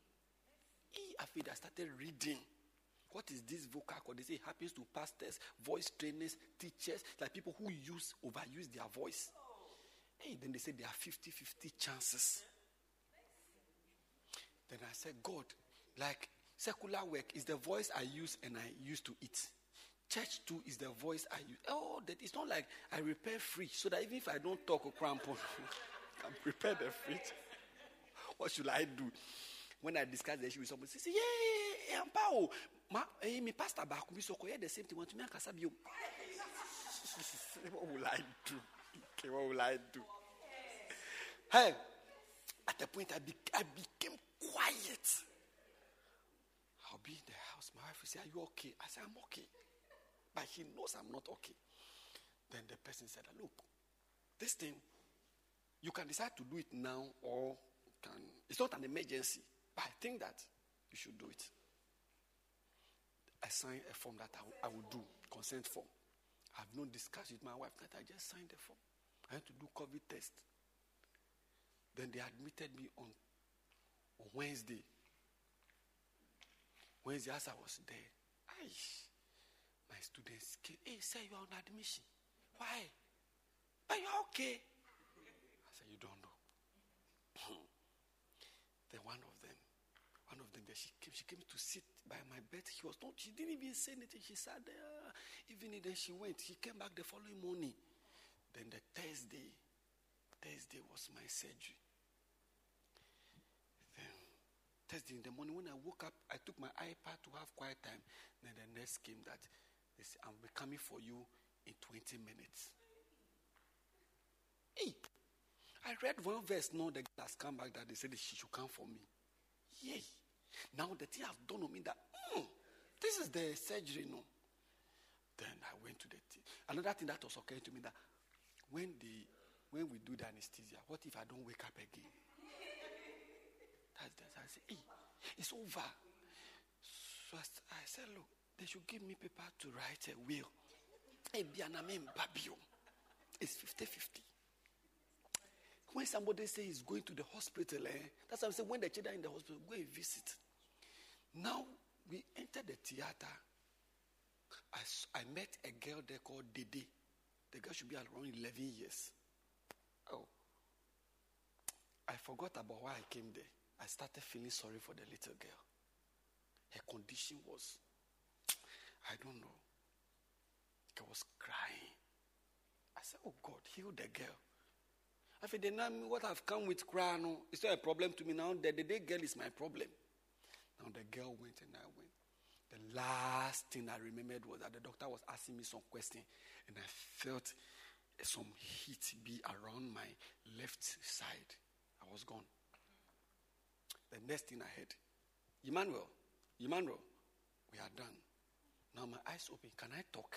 I started reading. What is this vocal cord? They say it happens to pastors, voice trainers, teachers, like people who overuse their voice. Then they said there are 50-50 chances. Then I said, God, like secular work is the voice I use and I used to eat. Church too is the voice I use. That it's not like I repair fridge so that even if I don't talk or crampon, I can prepare the fridge. What should I do? When I discuss the issue with somebody, they say, yeah, I'm pow. My pastor back me so the same thing. Want to make a sabio. What will I do? Okay, what will I do? Hey, at the point I became quiet. I'll be in the house. My wife will say, are you okay? I say, I'm okay. But he knows I'm not okay. Then the person said, look, this thing, you can decide to do it now or it's not an emergency. But I think that you should do it. I signed a form that I will do, consent form. I've not discussed with my wife that I just signed the form. I had to do COVID test. Then they admitted me on Wednesday. Wednesday, as I was there, my students came. Hey, sir, you are on admission. Why? But you are okay. I said, you don't know. Then one of them, she came to sit by my bed. She didn't even say anything. She sat there. Even then she went. She came back the following morning. Then the Thursday was my surgery. Then Thursday in the morning when I woke up, I took my iPad to have quiet time. Then the nurse came that they said, I'll be coming for you in 20 minutes. Hey, I read one verse. No, the girl has come back that they said she should come for me. Yay. Now the thing has dawned on me that this is the surgery, no. Then I went to the thing. Another thing that was occurring to me that when we do the anesthesia, what if I don't wake up again? That's I said, hey, it's over. So I said, look, they should give me paper to write a will. Hey, it's 50-50. When somebody says he's going to the hospital, that's what I'm saying. When the children are in the hospital, go and visit. Now, we entered the theater. I met a girl there called Dede. The girl should be around 11 years. I forgot about why I came there. I started feeling sorry for the little girl. Her condition was, I don't know. She was crying. I said, oh God, heal the girl. I said, what I've come with crying, it's not a problem to me now. The day girl is my problem. Now the girl went and I went. The last thing I remembered was that the doctor was asking me some question and I felt some heat be around my left side. I was gone. The next thing I heard, Emmanuel, we are done. Now my eyes open. Can I talk?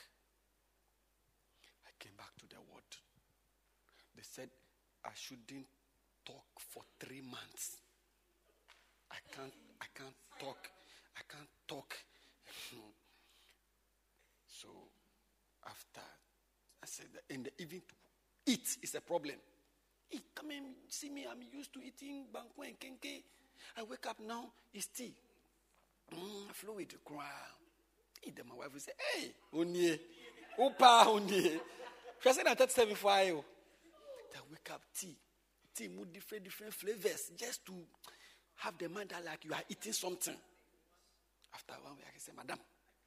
I came back to the ward. They said I shouldn't talk for 3 months. I can't talk. I can't talk. So after I said that in the evening to eat is a problem. Eat, come and see me. I'm used to eating banku and kenke. I wake up now, it's tea. Fluid cry. Eat them. My wife will say, hey, onye. Opa onye. She said that 37 for you. Then wake up tea. Tea with different flavors just to have the mind that like you are eating something. After 1 week, I can say, Madam,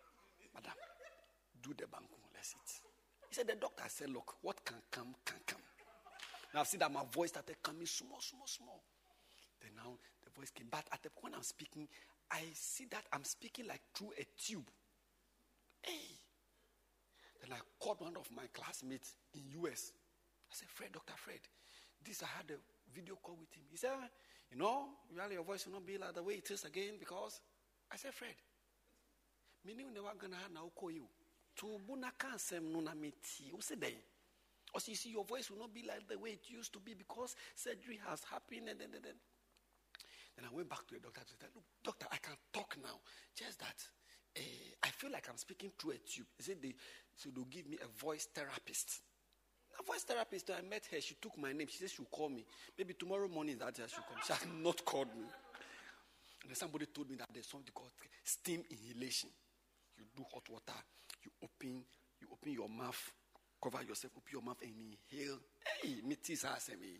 do the banku, let's eat. He said, the doctor said, look, what can come, can come. Now I've seen that my voice started coming small. Then now the voice came. But at the point I'm speaking, I see that I'm speaking like through a tube. Hey. Then I called one of my classmates in US. I said, Dr. Fred, I had a video call with him. He said, really your voice will not be like the way it is again because I said, Fred, meaning never gonna have now call you. To bunaka sem no na meti. O say then. Or you see your voice will not be like the way it used to be because surgery has happened and then. Then I went back to the doctor to say, look, doctor, I can talk now. Just that I feel like I'm speaking through a tube. He said they'll give me a voice therapist. A voice therapist, I met her. She took my name. She said she'll call me. Maybe tomorrow morning that she'll call me. She has not called me. And then somebody told me that there's something called steam inhalation. You do hot water. You open your mouth. Cover yourself, open your mouth and inhale. Hey, metis has me.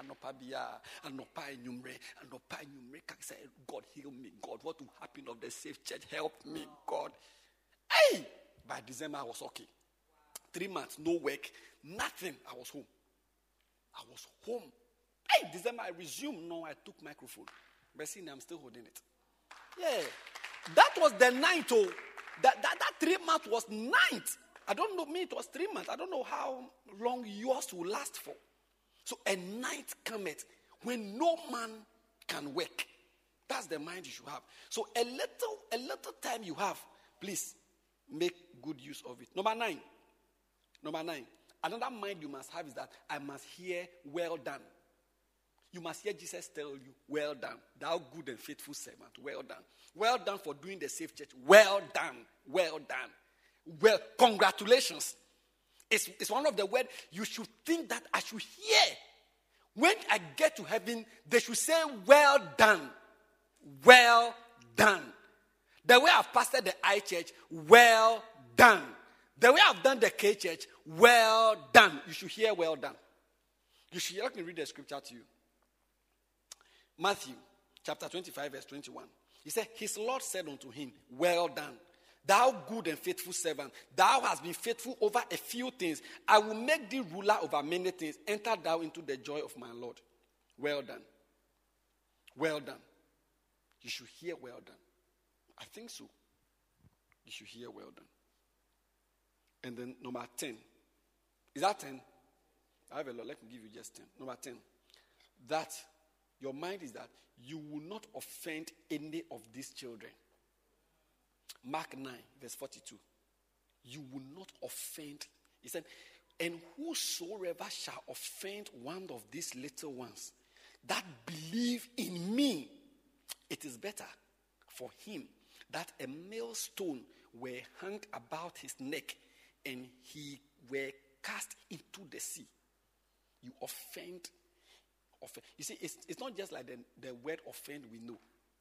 Anopa enyumre. God heal me, God. What will happen of the safe church? Help me, God. Hey! By December, I was okay. 3 months, no work, nothing. I was home. Hey, December, I resumed. No, I took microphone. But see, I'm still holding it. Yeah. That was the 9th. Oh. That 3 months was 9th. I don't know, me, it was 3 months. I don't know how long yours will last for. So a night cometh when no man can work. That's the mind you should have. So a little time you have, please make good use of it. Number 9. Another mind you must have is that I must hear well done. You must hear Jesus tell you, well done, thou good and faithful servant. Well done. Well done for doing the safe church. Well done. Well done. Well, congratulations. It's one of the words you should think that I should hear. When I get to heaven, they should say, well done. Well done. The way I've pastored the I church, well done. The way I've done the K church, well done. You should hear well done. Let me read the scripture to you. Matthew chapter 25 verse 21. He said, his Lord said unto him, well done. Thou good and faithful servant, thou hast been faithful over a few things. I will make thee ruler over many things. Enter thou into the joy of my Lord. Well done. Well done. You should hear well done. I think so. You should hear well done. And then number 10. Is that 10? I have a lot. Let me give you just 10. Number 10. That your mind is that you will not offend any of these children. Mark 9, verse 42. You will not offend. He said, and whosoever shall offend one of these little ones that believe in me, it is better for him that a millstone were hung about his neck and he were cast into the sea. You offend. You see, it's not just like the word offend we know.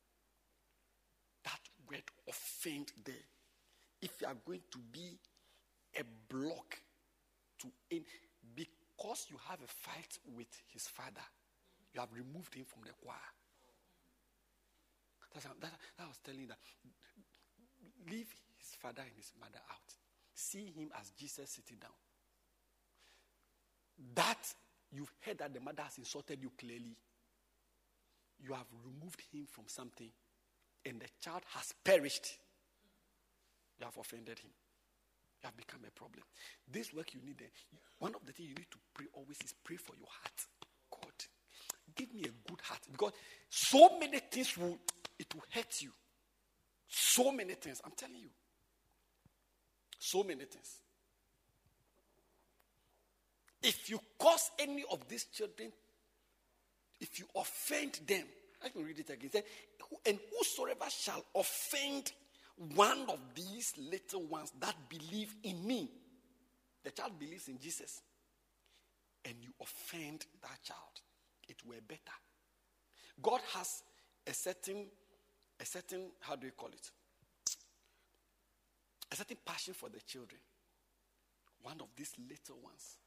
That word offend there. If you are going to be a block to end, because you have a fight with his father, you have removed him from the choir. That I was telling you that. Leave his father and his mother out. See him as Jesus sitting down. That you've heard that the mother has insulted you clearly. You have removed him from something. And the child has perished. You have offended him. You have become a problem. This work you need, one of the things you need to pray always is pray for your heart. God, give me a good heart. Because so many things will hurt you. So many things, I'm telling you. So many things. If you cause any of these children, if you offend them, I can read it again. It said, And whosoever shall offend one of these little ones that believe in me, the child believes in Jesus, and you offend that child, it were better. God has a certain, how do you call it? A certain passion for the children. One of these little ones.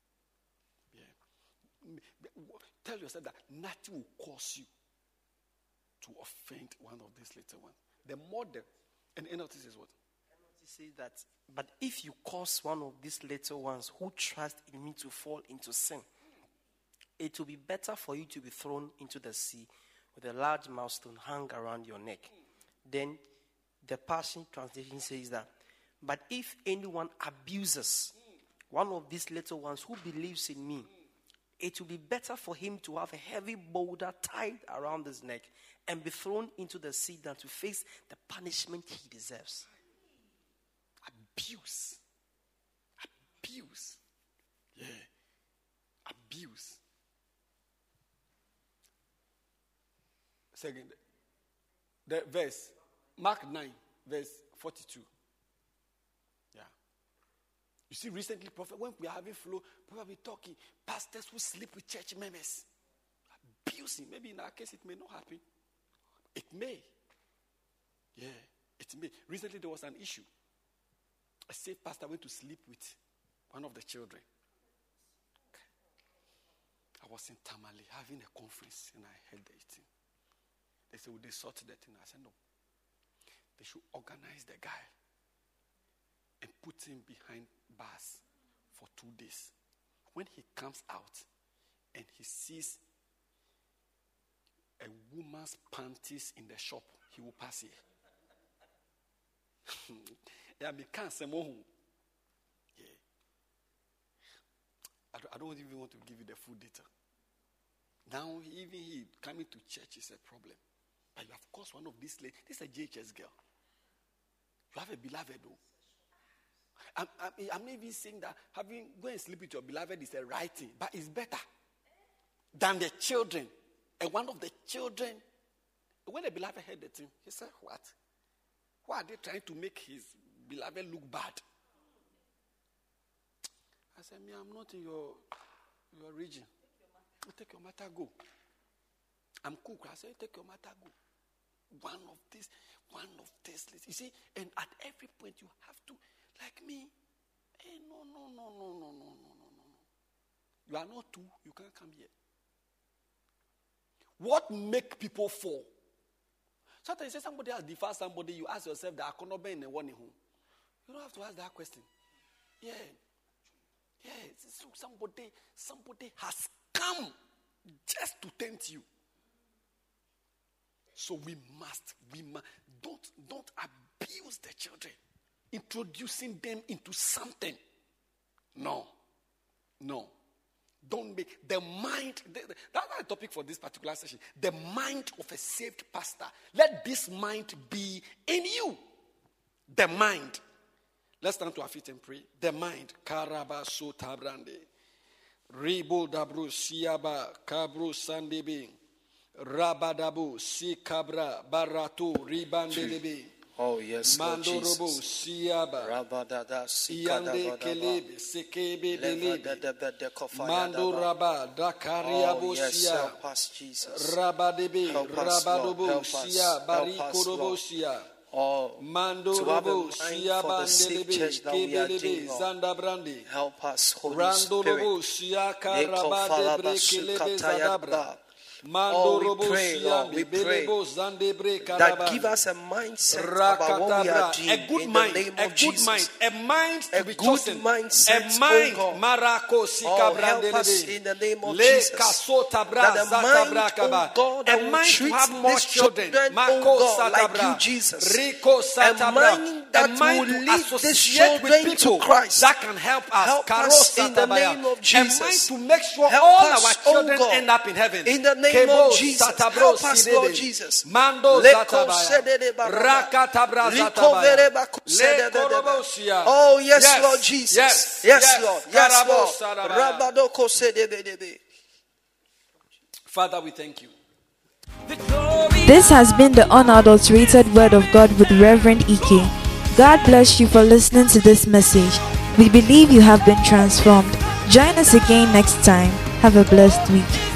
Yeah. Tell yourself that nothing will cause you to offend one of these little ones. The more and notice is what? Say that, but if you cause one of these little ones who trust in me to fall into sin, it will be better for you to be thrown into the sea with a large millstone hung around your neck. Then the Passion Translation says that, but if anyone abuses one of these little ones who believes in me, it will be better for him to have a heavy boulder tied around his neck and be thrown into the sea than to face the punishment he deserves. Abuse. Yeah. Abuse. Second, the verse, Mark 9, verse 42. Yeah. You see, recently, Prophet, when we are having flow, people will be talking, pastors who sleep with church members. Abusing. Maybe in our case, it may not happen. It may. Yeah, it may. Recently, there was an issue. A safe pastor went to sleep with one of the children. I was in Tamale having a conference and I heard the thing. They said, would they sort that thing? I said, no. They should organize the guy and put him behind bars for 2 days. When he comes out and he sees a woman's panties in the shop, he will pass here. Yeah, I can't say more. Yeah. I don't even want to give you the full data. Now, even he coming to church is a problem. But you have caused one of these ladies. This is a JHS girl. You have a beloved, though. I'm not even saying that go and sleep with your beloved is a right thing, but it's better than the children. And one of the children, when the beloved heard the thing, he said, what? Why are they trying to make his beloved look bad? I said, me, I'm not in your region. You take your matter, go. I'm cool. I said, take your matter, go. One of these. You see, and at every point you have to, like me, hey, no. You are not two, you can't come here. What make people fall? Sometimes you say somebody has defied somebody, you ask yourself, that I cannot be in a warning home. You don't have to ask that question. Yeah. So somebody has come just to tempt you. So we must don't abuse the children, introducing them into something. No. Don't make the mind. That's the topic for this particular session. The mind of a saved pastor. Let this mind be in you. The mind. Let's stand to our feet and pray. The mind. Karaba sota brande. Ribo dabru siaba kabru sandebe. Rabadabu si kabra baratu ribandelebe. Oh yes, Lord Jesus. Mandorobo siaba. Rabadada Iande kelebe sekebe belebe. Mandoraba dakariabo sia. Help us, Jesus. Rabadebe rabadobo Help us, sia Lord. barikorobo sia. Oh, Mandorobo sia for the sick bandelebe church that we are kebelebe doing, Lord. zanda brande. Help us, Holy Randorobo Spirit. sia karabade kelebe zadabra. Mandorobo sia belebo zandebre karaba. That give us a mindset about what we are doing. A good mind, a good mind, a mind to be chosen, mindset, a mind. Oh, help us in the name of Jesus. That the mind, oh God, that will treat these children, oh God, like you, Jesus. A mind that will lead these children to Christ. That can help us. Help us in the name of Jesus. A mind to make sure help all us, our children oh end up in heaven. In the name of Jesus. Help us, Lord Jesus. Mando Oh, yes, Lord Jesus. Yes, Lord. Yes, Lord. Father, we thank you. This has been the unadulterated Word of God with Reverend Ike. God bless you for listening to this message. We believe you have been transformed. Join us again next time. Have a blessed week.